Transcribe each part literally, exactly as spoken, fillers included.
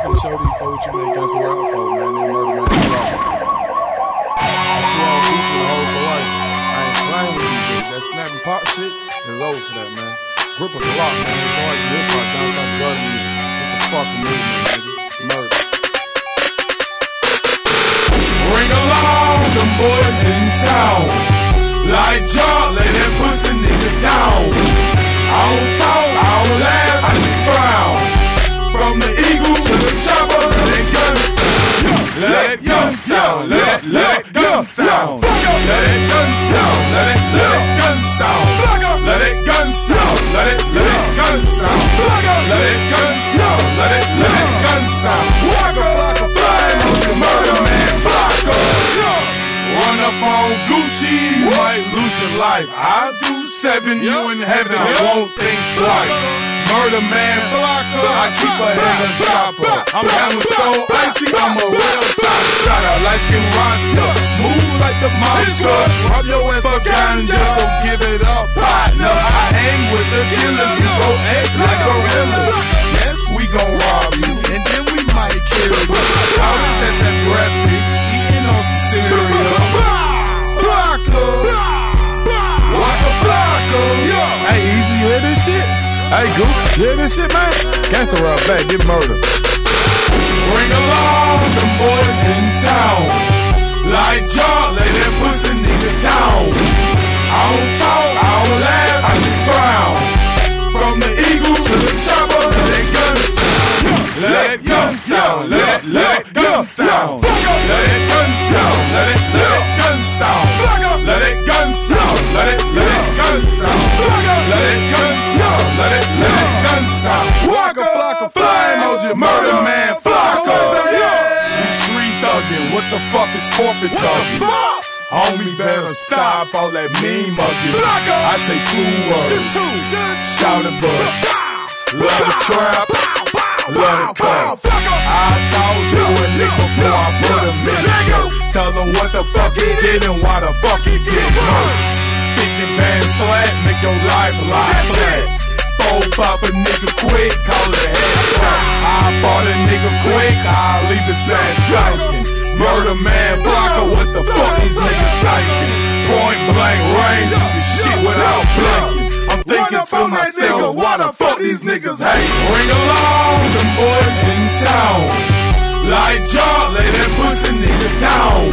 finna show these folks what you make guns around for, man. They murder man. I see all Gucci the whole so life. I ain't playing with these niggas. That snapping pop shit is over for that, man. Grip a Glock, man. It's always a hip hop down south gun music. It's the fucking movement, nigga. Murder. Bring along them boys in town. Like y'all, lay that pussy nigga down. I don't talk, I don't laugh, I just frown. From the eagle to the chopper, let that gun sound. Let that gun sound, let that, let that gun sound. Let that gun sound, let it, let it gun sound. Let it gun sound, let it, let it gun sound. Let it gun sound, let it, let it gun sound. Flocka, flocka, flying on your murder man, flocka. Run up on Gucci, you might lose your life. I'll do seven, you in heaven, I won't think twice. Murder man, flocka, I keep a head on chopper. I'm having so icy, I'm a real top shotter. Light skin roster, move like the monsters. Rob your ass for ganja, so give it up, partner. I hang with the killers, you go act like gorillas. Yes, we gon' rob you, and then we might kill you. All this ass at breakfast, eating on some cereal. Flocka, Waka Flocka. Hey, Easy, you hear this shit? Hey, Goop, you hear this shit, man? Gangsta run back, get murdered. Bring along them boys in town. Like y'all, lay that pussy nigga down. I don't talk, I don't laugh, I just frown. From the eagle to the chopper, let that gun sound. Let that gun sound, let it, let it gun sound. Let it gun sound, let it, let it gun sound. Let it gun sound, let it, let it gun sound. Let it gun sound, let it, let it gun sound. Waka flocka, flying on your murder man, flocka. We street thuggin', what the fuck is corporate thuggin'? Homie, better stop all that mean mugging. I say two words, just two, shout and bust. Love the trap, love the cuss. I told you a nigga before I put him in. Tell him what the fuck he did and why the fuck he get hurt. fifty bands flat, make your life lie flat. Four pop a nigga quick, call it headshot. I bought a nigga quick, I'll leave his ass stinking. Murder man, flocka, what the fuck these niggas thinking? Point blank range, this shit without blinking. I'm thinking to myself, why the fuck these niggas hate? Bring along them boys in town. Like y'all, lay that pussy nigga down.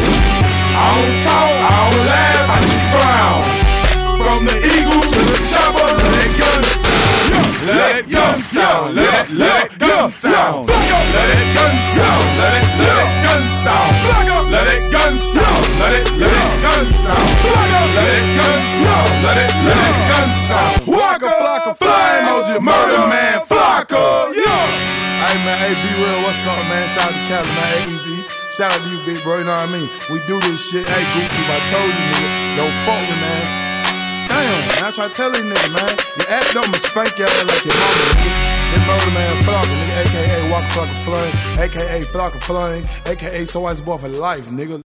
I don't talk, I don't laugh, I just frown. From the eagle to the chopper, let that gun sound. Let that gun sound, let it, let it gun sound. Let it gun sound, let it, let it gun sound. Let it gun sound, let it, let it gun sound. Let it gun sound, let it, let it gun sound. Waka flocka, flying on your murder man, flocka. Hey, man, hey, be real, what's up, man? Shout out to Cali, man. Hey, Easy. Shout out to you, big bro, you know what I mean? We do this shit. Hey, Gucci, I told you, nigga. Don't fuck with me, man. Damn, man, I try to tell these niggas, man. You act up, I'ma spank your ass like your mama, nigga. This murder man, Flocka, nigga, a k a. Waka Flocka Flame, a k a. Flocka Flame, a k a. So Ice Boy for life, nigga.